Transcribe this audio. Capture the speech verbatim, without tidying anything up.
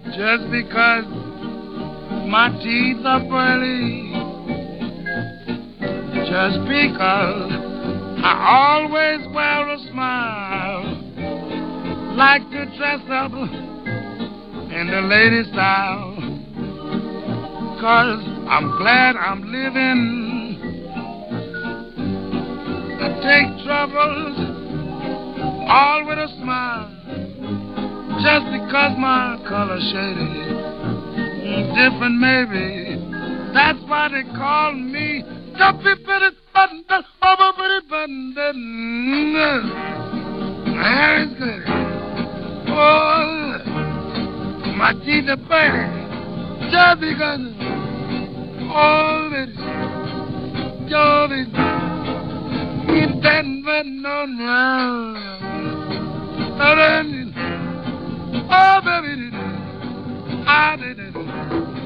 just because my teeth are pearly, just because I always wear a smile, like to dress up in the lady style, 'cause I'm glad I'm living. I take troubles all with a smile, just because my color shaded different maybe. That's why they call me Dumpy Bitty Button, over Bitty Button. My hair is good. Oh, my teeth are bad, just because. Oh, baby, oh, baby, get that button on round. Oh, baby, I did it.